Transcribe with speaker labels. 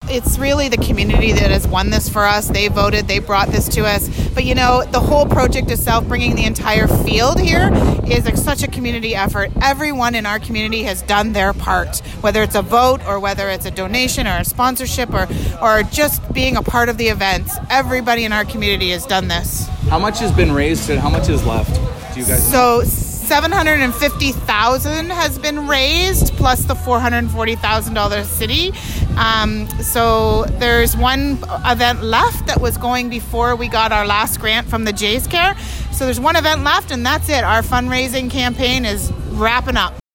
Speaker 1: it's really the community that has won this for us. They voted, they brought this to us. But the whole project itself, bringing the entire field here, is such a community effort. Everyone in our community has done their part, whether it's a vote or whether it's a donation or a sponsorship or just being a part of the events. Everybody in our community has done this.
Speaker 2: How much has been raised and how much is left? Do you guys know?
Speaker 1: So $750,000 has been raised, plus the $440,000 city. So there's one event left that was going before we got our last grant from the Jays Care. So there's one event left, and that's it. Our fundraising campaign is wrapping up.